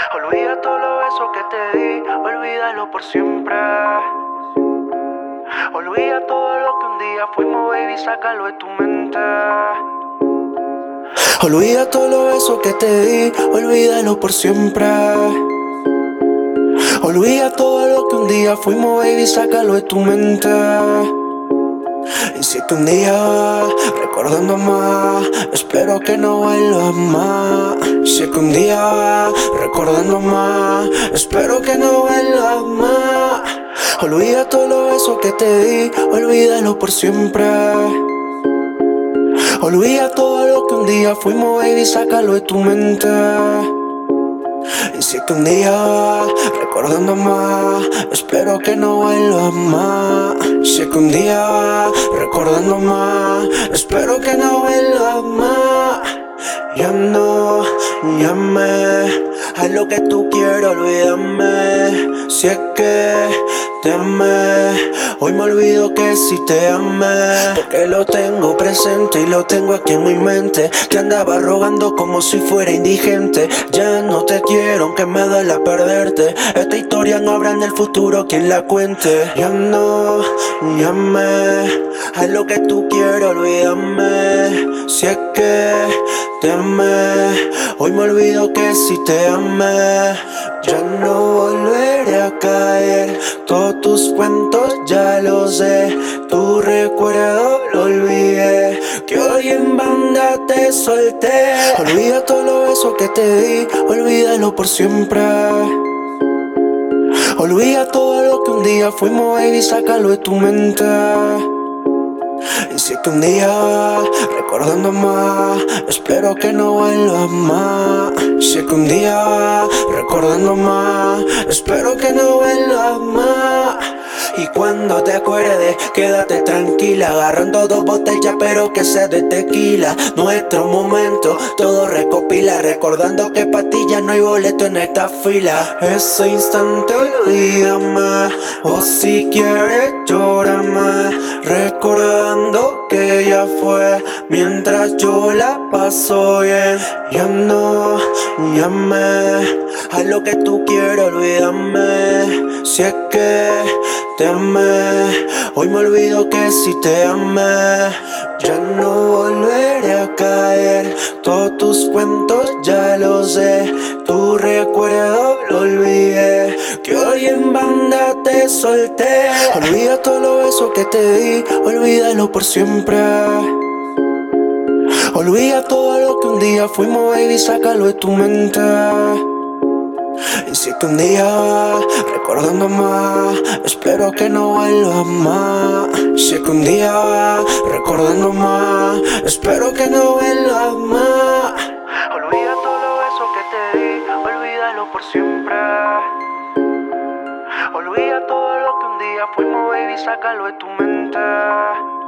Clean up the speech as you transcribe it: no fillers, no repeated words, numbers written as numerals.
Olvida todos los besos que te di, olvídalo por siempre. Olvida todo lo que un día fuimos, baby, sácalo de tu mente. Olvida todos los besos que te di, olvídalo por siempre. Olvida todo lo que un día fuimos, baby, sácalo de tu mente. Y si que un día, recordando más, espero que no vuelvas más. Si que un día, recordando más, espero que no vuelvas más. Olvida todos los besos que te di, olvídalo por siempre. Olvida todo lo que un día fuimos, baby, sácalo de tu mente. Y si que un día, recordando más, espero que no vuelvas más. Si que un día, recordando más, espero que no vuelvas más. Ya no llame a lo que tú quieras, olvídame. Si es que te amé, hoy me olvido que si te amé, porque lo tengo presente y lo tengo aquí en mi mente. Te andaba rogando como si fuera indigente. Ya no te quiero aunque me duela perderte. Esta historia no habrá en el futuro quien la cuente. Ya no llame a lo que tú quieras, olvídame. Si es que te amé, hoy me olvido que si te amé. Ya no volveré a caer, todos tus cuentos ya lo sé. Tu recuerdo lo olvidé, que hoy en banda te solté. Olvida todos los besos que te di, olvídalo por siempre. Olvida todo lo que un día fuimos, baby, sácalo de tu mente. Y si que un día, recordando más, espero que no vuelvas más. Si que un día, recordando más, espero que no vuelvas más. Y cuando te acuerdes, quédate tranquila, agarrando 2 botellas pero que sea de tequila. Nuestro momento, todo recopila, recordando que pa' ti ya no hay boleto en esta fila. Ese instante olvídame, o si quieres llórame, recordando que ya fue, mientras yo la paso bien. Ya no llame a lo que tú quieras, olvídame. Si es que te amé, hoy me olvido que si te amé. Ya no volveré a caer, todos tus cuentos ya lo sé. Tu recuerdo lo olvidé, que hoy en banda te solté. Olvida todos los besos que te di, olvídalo por siempre. Olvida todo lo que un día fuimos, baby, sácalo de tu mente. Y si que un día, recordando más, espero que no vuelvas más. Si que un día, recordando más, espero que no vuelvas más. Olvida todos los besos que te di, olvídalo por siempre. Olvida todo lo que un día fuimos, baby, sácalo de tu mente.